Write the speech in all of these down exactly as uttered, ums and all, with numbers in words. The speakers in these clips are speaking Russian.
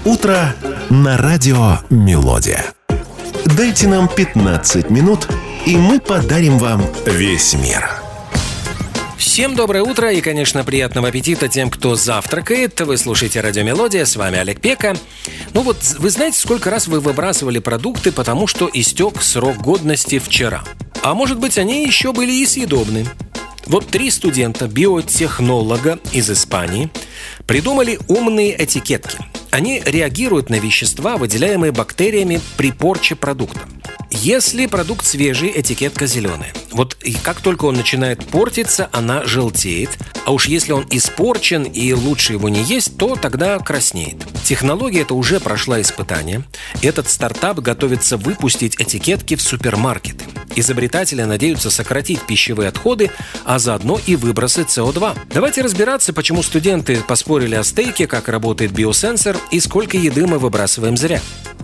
Утро на радио «Мелодия». Дайте нам пятнадцать минут, и мы подарим вам весь мир. Всем доброе утро и, конечно, приятного аппетита тем, кто завтракает. Вы слушаете радио «Мелодия», с вами Олег Пека. Ну вот, вы знаете, сколько раз вы выбрасывали продукты, потому что истек срок годности вчера? А может быть, они еще были и съедобны? Вот три студента биотехнолога из Испании придумали умные этикетки. Они реагируют на вещества, выделяемые бактериями при порче продукта. Если продукт свежий, этикетка зеленая. Вот и как только он начинает портиться, она желтеет. А уж если он испорчен и лучше его не есть, то тогда краснеет. Технология эта уже прошла испытание. Этот стартап готовится выпустить этикетки в супермаркеты. Изобретатели надеются сократить пищевые отходы, а заодно и выбросы си о два. Давайте разбираться, почему студенты поспорили о стейке, как работает биосенсор и сколько еды мы выбрасываем зря.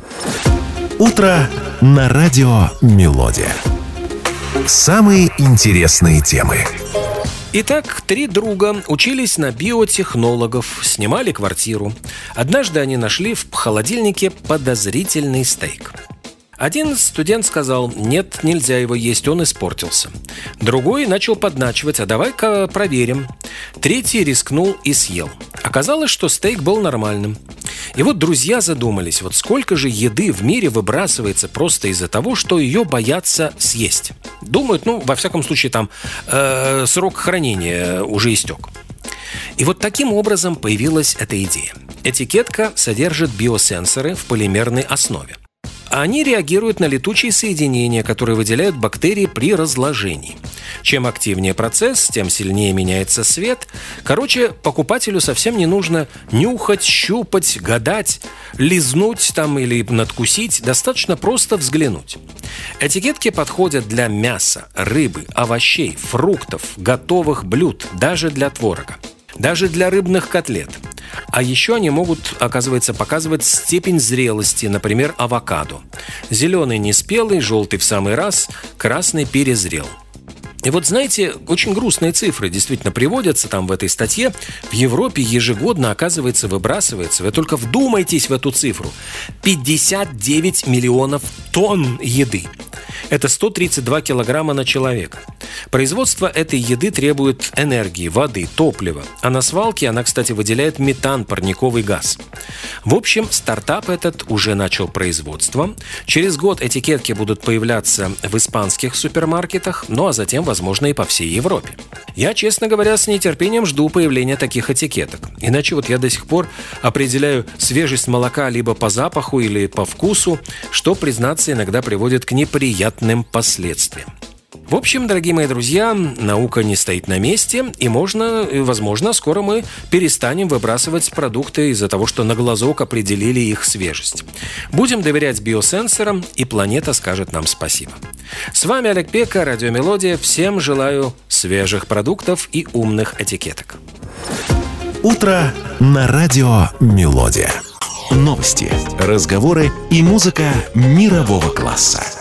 Утро на радио «Мелодия». Самые интересные темы. Итак, три друга учились на биотехнологов, снимали квартиру. Однажды они нашли в холодильнике подозрительный стейк. Один студент сказал: нет, нельзя его есть, он испортился. Другой начал подначивать: а давай-ка проверим. Третий рискнул и съел. Оказалось, что стейк был нормальным. И вот друзья задумались, вот сколько же еды в мире выбрасывается просто из-за того, что ее боятся съесть. Думают, ну, во всяком случае, там э, срок хранения уже истек. И вот таким образом появилась эта идея. Этикетка содержит биосенсоры в полимерной основе. Они реагируют на летучие соединения, которые выделяют бактерии при разложении. Чем активнее процесс, тем сильнее меняется свет. Короче, покупателю совсем не нужно нюхать, щупать, гадать, лизнуть там или надкусить. Достаточно просто взглянуть. Этикетки подходят для мяса, рыбы, овощей, фруктов, готовых блюд, даже для творога, даже для рыбных котлет. А еще они могут, оказывается, показывать степень зрелости, например, авокадо. Зеленый неспелый, желтый в самый раз, красный перезрел. И вот, знаете, очень грустные цифры действительно приводятся там в этой статье. В Европе ежегодно, оказывается, выбрасывается, вы только вдумайтесь в эту цифру, пятьдесят девять миллионов тонн еды. Это сто тридцать два килограмма на человека. Производство этой еды требует энергии, воды, топлива. А на свалке она, кстати, выделяет метан, парниковый газ. В общем, стартап этот уже начал производство. Через год этикетки будут появляться в испанских супермаркетах, ну а затем, возможно, и по всей Европе. Я, честно говоря, с нетерпением жду появления таких этикеток. Иначе вот я до сих пор определяю свежесть молока либо по запаху или по вкусу, что, признаться, иногда приводит к неприятным последствиям. В общем, дорогие мои друзья, наука не стоит на месте, и можно, и, возможно, скоро мы перестанем выбрасывать продукты из-за того, что на глазок определили их свежесть. Будем доверять биосенсорам, и планета скажет нам спасибо. С вами Олег Пека, радио «Мелодия». Всем желаю свежих продуктов и умных этикеток. Утро на радио «Мелодия». Новости, разговоры и музыка мирового класса.